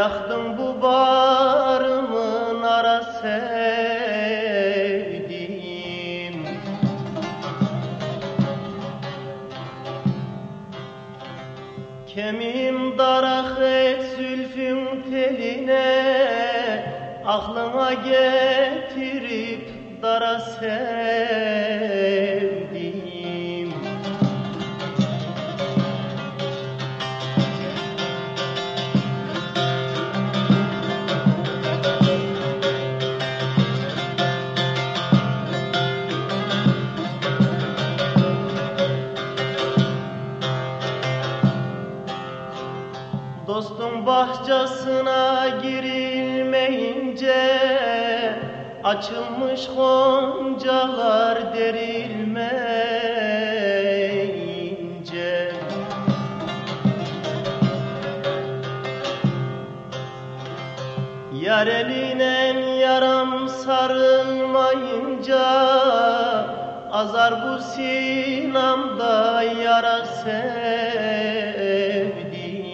Yaktım bu bağrımın ara sevdiğim. Kemiğim darak et zülfün teline, aklına getirip dara sevdiğim. Dostum bahçesine girilmeyince, açılmış goncalar derilmeyince, yar eline yaram sarılmayınca, azar bu sinamda yara sevdiğim.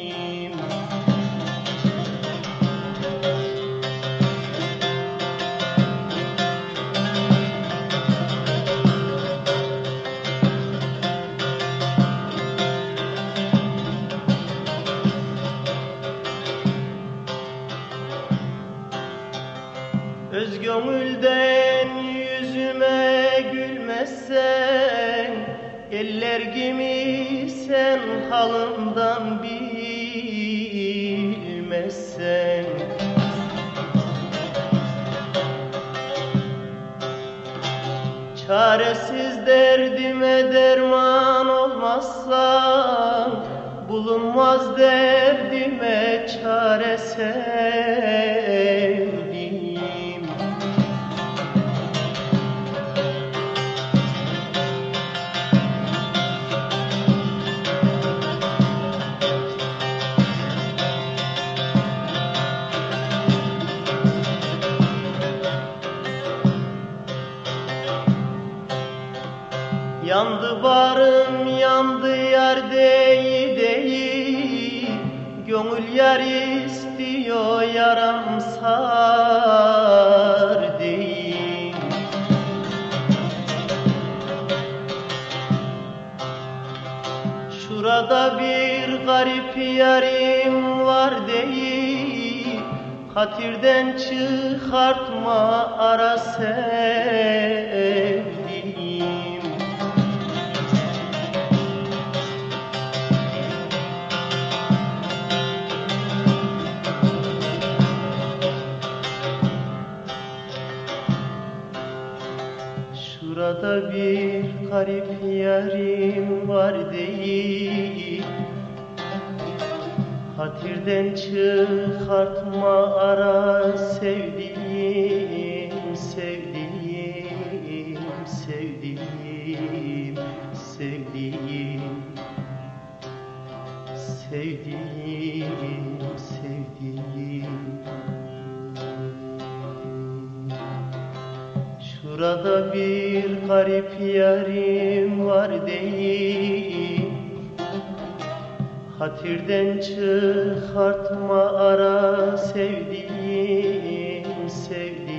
Öz gönülden yüzüme gülmezsen, eller gibi sen halımdan bilmezsen. Çaresiz derdime derman olmazsan, bulunmaz derdime çare sevdiğim. Yandı barım yandı yar deyi deyi, gönül yar istiyor yaram sar deyi. Şurada bir garip yarim var deyi, hatirden çıkartma ara sevdiğim. Şurada bir garip yarim var değil, hatirden çıkartma ara sevdiğim, sevdiğim, sevdiğim, sevdiğim, sevdiğim, sevdiğim. Şurada bir garip yarim var değil, hatirden çıkartma ara sevdiğim, sevdiğim.